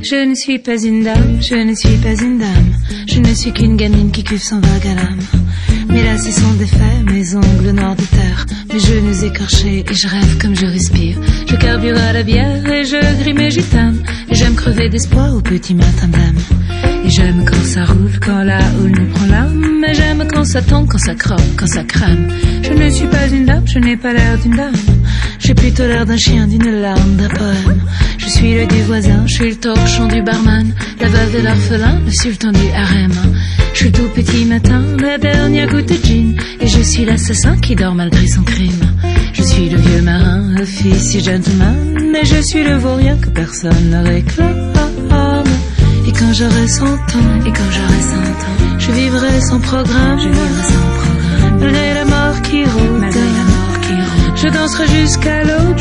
Je ne suis pas une dame, je ne suis pas une dame. Je ne suis qu'une gamine qui cuve son vague à l'âme. Mes lacets sont défaits, mes ongles noirs de terre, mes genoux écorchés et je rêve comme je respire. Je carbure à la bière et je grille mes gitanes. Et j'aime crever d'espoir au petit matin d'âme. Et j'aime quand ça roule, quand la houle nous prend l'âme. Et j'aime quand ça tombe, quand ça croque, quand ça crame. Je ne suis pas une dame, je n'ai pas l'air d'une dame. J'ai plutôt l'air d'un chien, d'une larme, d'un poème. Je suis le du voisin, je suis le torchon du barman, la veuve de l'orphelin, le sultan du harem. Je suis le tout petit matin, la dernière goutte de gin. Et je suis l'assassin qui dort malgré son crime. Je suis le vieux marin, officier gentleman. Mais je suis le vaurien que personne ne réclame. Et quand j'aurai 100 ans, je vivrai sans programme, malgré la mort qui rôde, je danserai jusqu'à l'aube.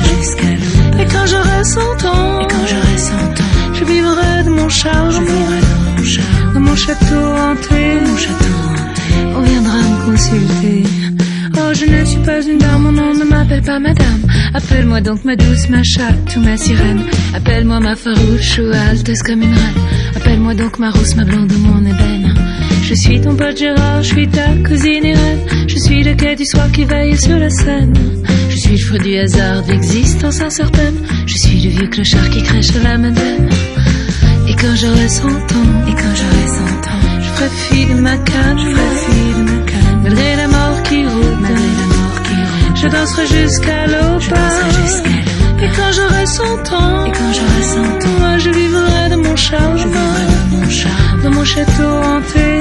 Et quand j'aurai 100 ans, je vivrai de mon charme, dans mon château hanté, on viendra me consulter. Oh, je ne suis pas une dame, mon nom ne m'appelle pas madame. Appelle-moi donc ma douce, ma chatte ou ma sirène. Appelle-moi ma farouche ou alteuse comme une reine. Appelle-moi donc ma rousse, ma blonde ou mon ébène. Je suis ton pote Gérard, je suis ta cousine Irène. Je suis le quai du soir qui veille sur la Seine. Je suis le fruit du hasard, de l'existence incertaine. Je suis le vieux clochard qui crèche à la Madeleine. Et quand j'aurai 100 ans, je ferai fi de ma canne, malgré la mort qui rôde, je danserai jusqu'à l'aube. Et quand j'aurai 100 ans, moi je vivrai de mon charme, dans mon château hanté,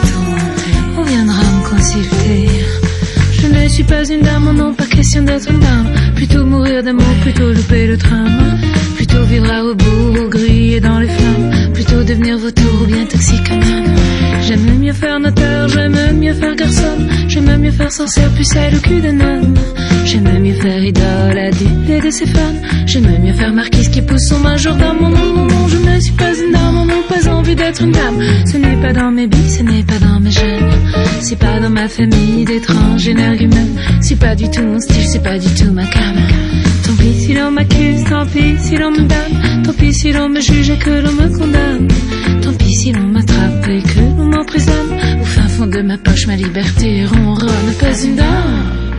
on viendra me consulter. Je ne suis pas une dame, oh non, pas question d'être une dame. Plutôt mourir d'amour, plutôt louper le tram. Plutôt vivre à rebours, grillé dans les flammes. Plutôt devenir vautour ou bien toxicomane. J'aime mieux faire notaire, j'aime mieux faire garçonne. J'aime mieux faire sorcière, pucelle au cul d'un homme. J'aime mieux faire idole, adulte de ses fans. J'aime mieux faire marquise qui pousse son major dans mon nom. Non, non, je ne suis pas une dame, on n'a pas envie d'être une dame. Ce n'est pas dans mes billes, ce n'est pas dans mes gènes. C'est pas dans ma famille d'étranges énergumènes. C'est pas du tout mon style, c'est pas du tout ma cam. Tant pis si l'on m'accuse, tant pis si l'on me damne. Tant pis si l'on me juge et que l'on me condamne. Tant pis si l'on m'attrape et que l'on m'emprisonne. Au fin fond de ma poche, ma liberté ronronne. Pas une dame.